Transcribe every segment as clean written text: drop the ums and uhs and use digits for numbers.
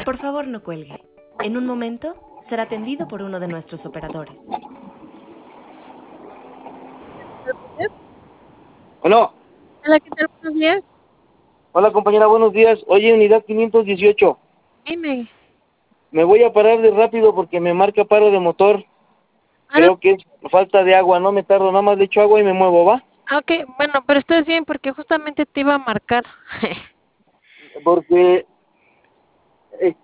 Por favor, no cuelgue. En un momento será atendido por uno de nuestros operadores. Bueno, Hola, ¿qué tal? Buenos días. hola compañera, buenos días. Oye, unidad 518. Dime. Me voy a parar de rápido porque me marca paro de motor. No. Creo que es falta de agua, no me tardo, nada más le echo agua y me muevo, ¿va? Ok, bueno, pero estás bien porque justamente te iba a marcar. Porque, eh,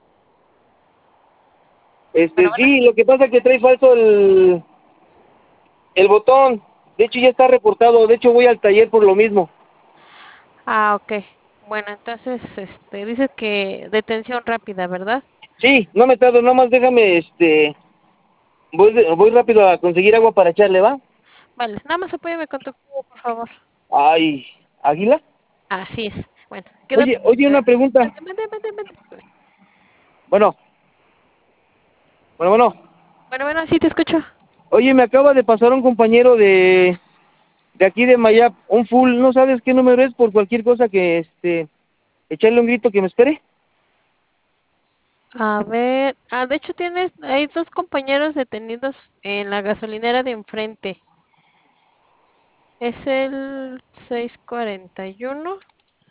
Bueno, bueno. sí, lo que pasa es que trae falso el botón. De hecho, ya está reportado. De hecho, voy al taller por lo mismo. Ok. Bueno, entonces, dices que detención rápida, ¿verdad? Sí, no me tardo, nada más déjame, voy rápido a conseguir agua para echarle, ¿va? Vale, nada más apóyame con tu cubo, por favor. Ay, ¿Águila? Así es. Bueno, queda Oye, pendiente. una pregunta. Mande. Bueno, bueno. Bueno, sí te escucho. Oye, me acaba de pasar un compañero de aquí de Mayap, un full, ¿no sabes qué número es? Por cualquier cosa que, echarle un grito que me espere. A ver, de hecho hay dos compañeros detenidos en la gasolinera de enfrente. Es el 641.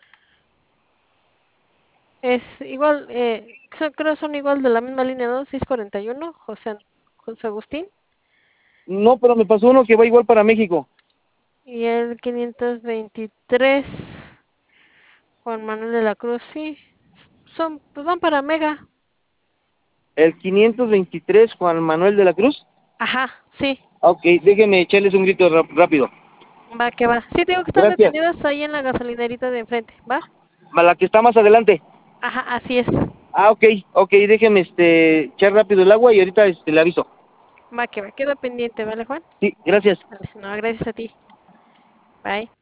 Es igual, creo son igual de la misma línea, ¿no? 641, José Agustín. No, pero me pasó uno que va igual para México. Y el 523, Juan Manuel de la Cruz, sí. Pues van para Mega. El 523, Juan Manuel de la Cruz. Ajá, sí, Ok, déjeme echarles un grito rápido. va que va. Sí, tengo que estar Gracias. detenidos ahí en la gasolinerita de enfrente, ¿va? A la que está más adelante. Ajá, así es. Ah, ok, déjeme, echar rápido el agua y ahorita, le aviso. Va que va. Queda pendiente, ¿vale, Juan? Sí, gracias. Vale, no, gracias a ti. Bye.